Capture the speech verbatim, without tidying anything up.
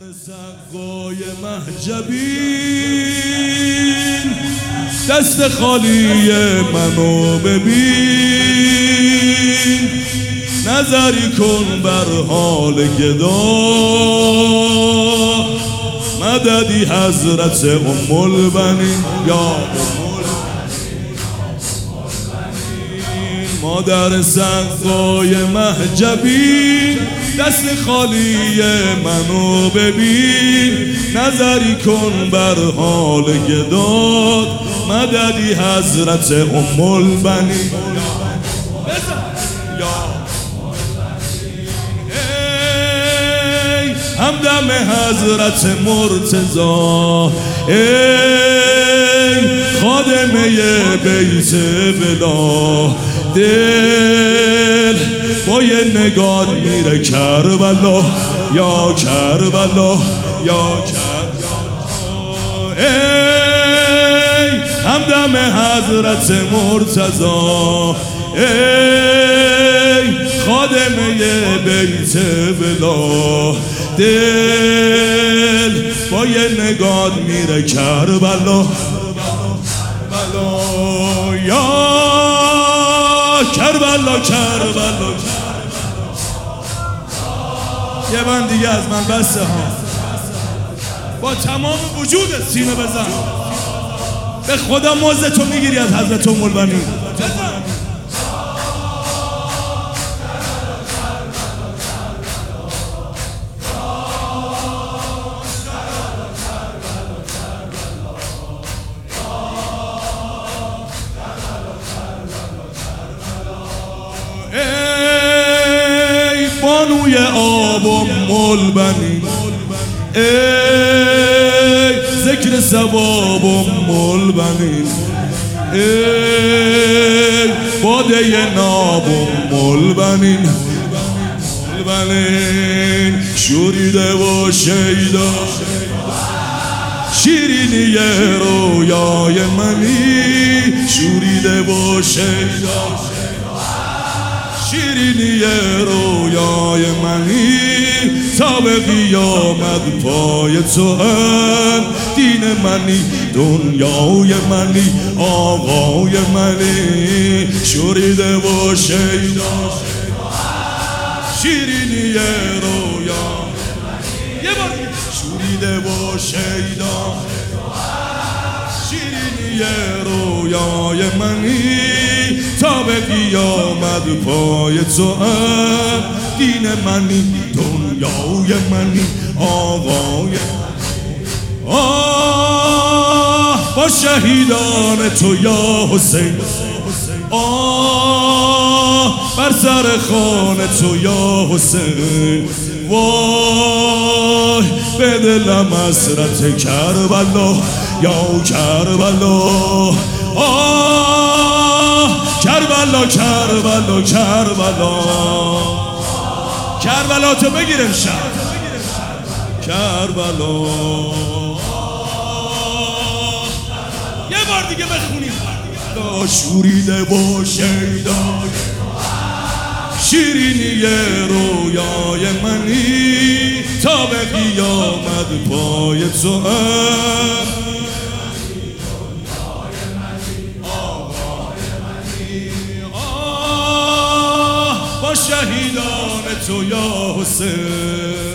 سقای مهجبین دست خالی منو ببین، نظری کن بر حال گدا، مددی حضرت ام البنین یا مادر سقای مهجبین دست خالی منو ببین، نظری کن بر حال گداد، مددی حضرت ام البنین ای همدم حضرت مرتضی، ای خادمه بیت بلا، دل با یه نگاه میره کربلا یا کربلا یا کربلا، ای همدم حضرت مرتضی، ای خادمه بیت بلا، دل با یه نگاه میره کربلا یا کربلا کربلا. یه بند دیگه از من بسه ها، با تمام وجود سینه بزن، به خدا موزه تو میگیری از حضرت ام البنین. ای بانوی آب ام البنین، ای ذکر ثواب ام البنین، ای باده ناب ام البنین، البنین شوریده و شیدا، شیرینی رویای منی، شوریده و شیدا، شیرینی رویای منی، تا به قیامت پای تو هم، دین منی دنیای منی آقای منی، شوریده و شیدا، شیرینی رویای یه بار شوریده و شیدا، شیرینی رویای منی، تا به قیامت پای تو هم، دین منی دنیای منی آقای آه با شهیدان تو یا حسین، آه بر سر خان تو یا حسین، وای به دلم حسرت کربلا یا کربلا، آه کربلا کربلا کربلا، کربلا تو بگیر امشب کربلا. یه بار دیگه بخونیم شوریده با شیدا، شیرینی رویای منی، تا به قیامت پای تو هم، آه با شهیدان تو یا حسین.